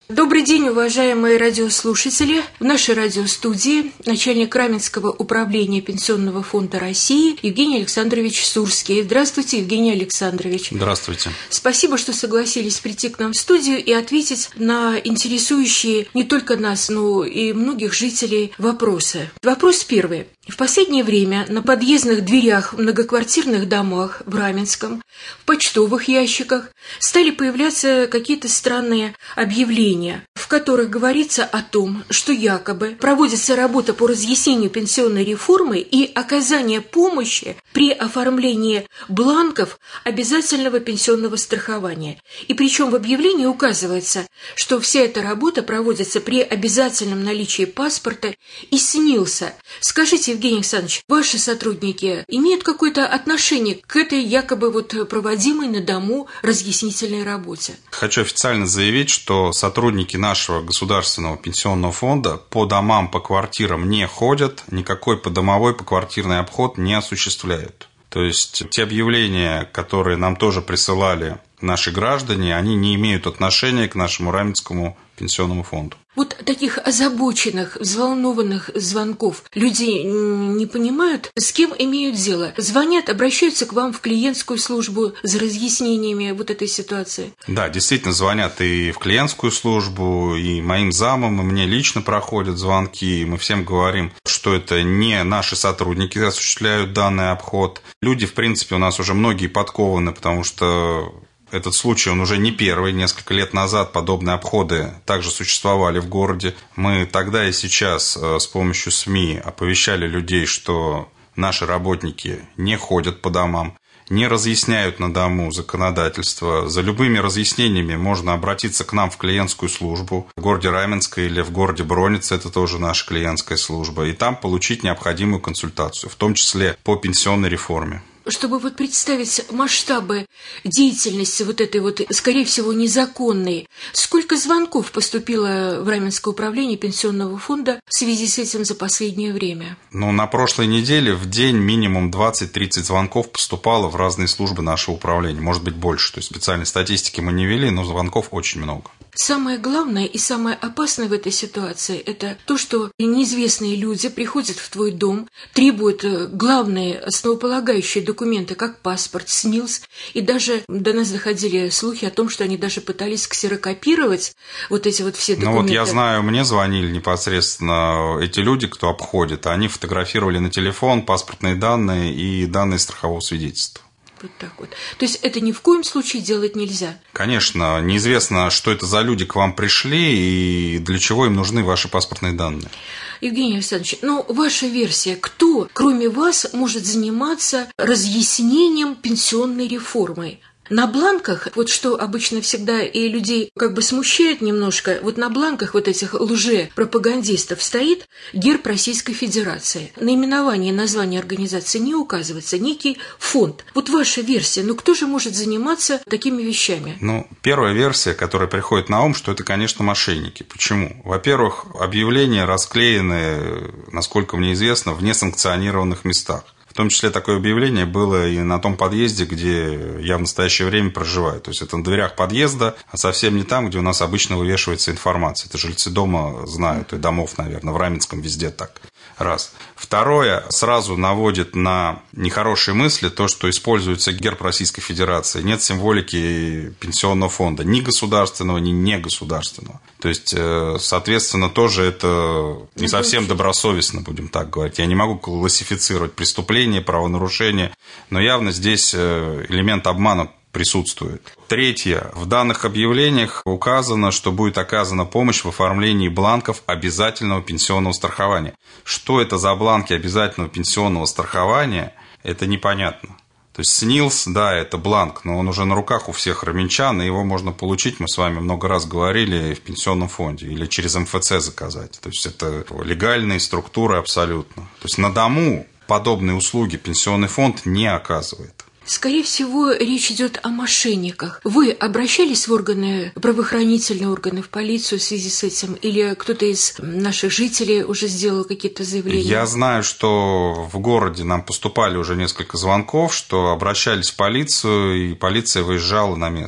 Добрый день, уважаемые радиослушатели. В нашей радиостудии начальник Раменского управления Пенсионного фонда России Евгений Александрович Сурский. Здравствуйте, Евгений Александрович. Здравствуйте. Спасибо, что согласились прийти к нам в студию и ответить на интересующие не только нас, но и многих жителей вопросы. Вопрос первый. В последнее время на подъездных дверях в многоквартирных домах в Раменском, в почтовых ящиках стали появляться какие-то странные объявления, в которых говорится о том, что якобы проводится работа по разъяснению пенсионной реформы и оказанию помощи при оформлении бланков обязательного пенсионного страхования. И причем в объявлении указывается, что вся эта работа проводится при обязательном наличии паспорта и СНИЛСа. Скажите, Евгений Александрович, ваши сотрудники имеют какое-то отношение к этой якобы проводимой на дому разъяснительной работе? Хочу официально заявить, что сотрудники нашего государственного пенсионного фонда по домам, по квартирам не ходят, никакой подомовой, поквартирный обход не осуществляют. То есть те объявления, которые нам тоже присылали наши граждане, они не имеют отношения к нашему Раменскому пенсионному фонду. Вот таких озабоченных, взволнованных звонков люди не понимают, с кем имеют дело. Звонят, обращаются к вам в клиентскую службу за разъяснениями вот этой ситуации. Да, действительно, звонят и в клиентскую службу, и моим замам, и мне лично проходят звонки, и мы всем говорим, что это не наши сотрудники осуществляют данный обход. Люди, в принципе, у нас уже многие подкованы, потому что этот случай, он уже не первый. Несколько лет назад подобные обходы также существовали в городе. Мы тогда и сейчас с помощью СМИ оповещали людей, что наши работники не ходят по домам, не разъясняют на дому законодательство. За любыми разъяснениями можно обратиться к нам в клиентскую службу в городе Раменское или в городе Бронице, это тоже наша клиентская служба, и там получить необходимую консультацию, в том числе по пенсионной реформе. Чтобы представить масштабы деятельности этой скорее всего, незаконной, сколько звонков поступило в Раменское управление Пенсионного фонда в связи с этим за последнее время? На прошлой неделе в день минимум 20-30 звонков поступало в разные службы нашего управления, может быть больше. То есть специальной статистики мы не вели, но звонков очень много. Самое главное и самое опасное в этой ситуации – это то, что неизвестные люди приходят в твой дом, требуют главные основополагающие документы, как паспорт, СНИЛС, и даже до нас доходили слухи о том, что они даже пытались ксерокопировать эти все документы. Я знаю, мне звонили непосредственно эти люди, кто обходит, они фотографировали на телефон паспортные данные и данные страхового свидетельства. Вот так вот. То есть это ни в коем случае делать нельзя? Конечно, неизвестно, что это за люди к вам пришли и для чего им нужны ваши паспортные данные. Евгений Александрович, ваша версия, кто, кроме вас, может заниматься разъяснением пенсионной реформы? На бланках, что обычно всегда и людей смущает немножко, на бланках этих лжепропагандистов стоит герб Российской Федерации. Наименование и название организации не указывается, некий фонд. Ваша версия, кто же может заниматься такими вещами? Первая версия, которая приходит на ум, что это, конечно, мошенники. Почему? Во-первых, объявления расклеены, насколько мне известно, в несанкционированных местах. В том числе такое объявление было и на том подъезде, где я в настоящее время проживаю. То есть это на дверях подъезда, а совсем не там, где у нас обычно вывешивается информация. Это жильцы дома знают, и домов, наверное, в Раменском везде так. Раз. Второе, сразу наводит на нехорошие мысли то, что используется герб Российской Федерации. Нет символики пенсионного фонда, ни государственного, ни негосударственного. То есть, соответственно, тоже это не совсем добросовестно, будем так говорить. Я не могу классифицировать преступление, правонарушение, но явно здесь элемент обмана присутствует. Третье. В данных объявлениях указано, что будет оказана помощь в оформлении бланков обязательного пенсионного страхования. Что это за бланки обязательного пенсионного страхования, это непонятно. То есть СНИЛС, да, это бланк, но он уже на руках у всех раменчан, и его можно получить, мы с вами много раз говорили, в пенсионном фонде или через МФЦ заказать. То есть это легальные структуры абсолютно. То есть на дому подобные услуги пенсионный фонд не оказывает. Скорее всего, речь идет о мошенниках. Вы обращались в органы, правоохранительные органы, в полицию в связи с этим? Или кто-то из наших жителей уже сделал какие-то заявления? Я знаю, что в городе нам поступали уже несколько звонков, что обращались в полицию, и полиция выезжала на место.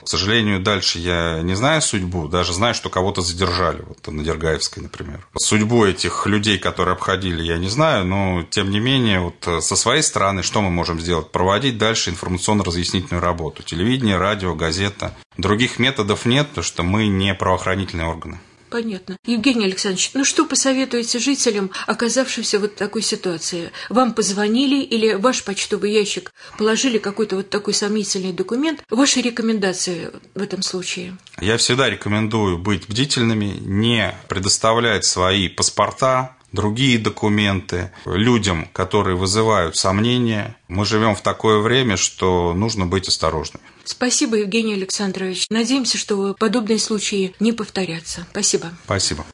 К сожалению, дальше я не знаю судьбу, даже знаю, что кого-то задержали, вот на Дергаевской, например. Судьбу этих людей, которые обходили, я не знаю, но, тем не менее, вот со своей стороны, что мы можем сделать? Проводить дальше информационно-разъяснительную работу. Телевидение, радио, газета. Других методов нет, потому что мы не правоохранительные органы. Понятно. Евгений Александрович, что посоветуете жителям, оказавшимся в такой ситуации? Вам позвонили или в ваш почтовый ящик положили какой-то такой сомнительный документ? Ваши рекомендации в этом случае? Я всегда рекомендую быть бдительными, не предоставлять свои паспорта, другие документы людям, которые вызывают сомнения. Мы живем в такое время, что нужно быть осторожными. Спасибо, Евгений Александрович. Надеемся, что подобные случаи не повторятся. Спасибо. Спасибо.